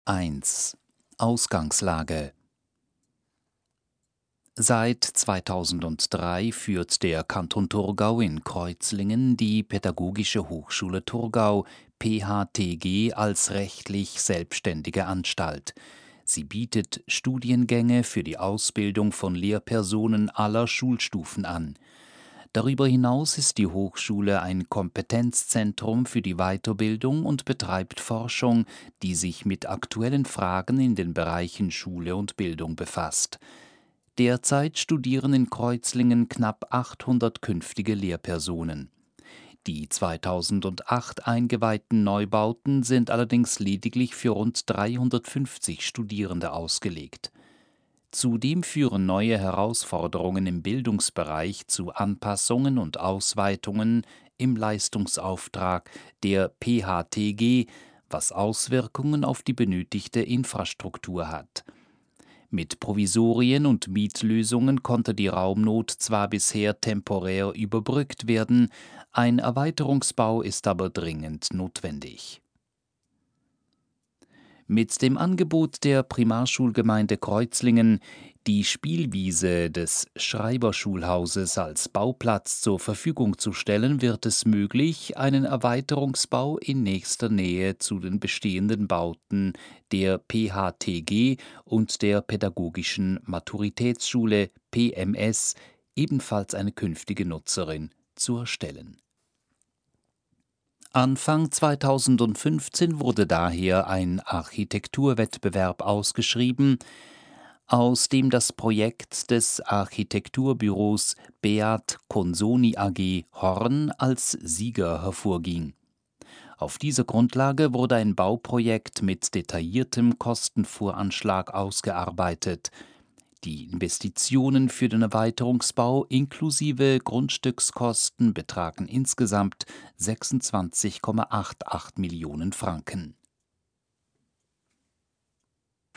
1. Ausgangslage. Seit 2003 führt der Kanton Thurgau in Kreuzlingen die Pädagogische Hochschule Thurgau (PHTG) als rechtlich selbstständige Anstalt. Sie bietet Studiengänge für die Ausbildung von Lehrpersonen aller Schulstufen an. Darüber hinaus ist die Hochschule ein Kompetenzzentrum für die Weiterbildung und betreibt Forschung, die sich mit aktuellen Fragen in den Bereichen Schule und Bildung befasst. Derzeit studieren in Kreuzlingen knapp 800 künftige Lehrpersonen. Die 2008 eingeweihten Neubauten sind allerdings lediglich für rund 350 Studierende ausgelegt. Zudem führen neue Herausforderungen im Bildungsbereich zu Anpassungen und Ausweitungen im Leistungsauftrag der PHTG, was Auswirkungen auf die benötigte Infrastruktur hat. Mit Provisorien und Mietlösungen konnte die Raumnot zwar bisher temporär überbrückt werden, ein Erweiterungsbau ist aber dringend notwendig. Mit dem Angebot der Primarschulgemeinde Kreuzlingen, die Spielwiese des Schreiberschulhauses als Bauplatz zur Verfügung zu stellen, wird es möglich, einen Erweiterungsbau in nächster Nähe zu den bestehenden Bauten der PHTG und der Pädagogischen Maturitätsschule (PMS), ebenfalls eine künftige Nutzerin, zu erstellen. Anfang 2015 wurde daher ein Architekturwettbewerb ausgeschrieben, aus dem das Projekt des Architekturbüros Beat Consoni AG Horn als Sieger hervorging. Auf dieser Grundlage wurde ein Bauprojekt mit detailliertem Kostenvoranschlag ausgearbeitet. Die Investitionen für den Erweiterungsbau inklusive Grundstückskosten betragen insgesamt 26,88 Millionen Franken.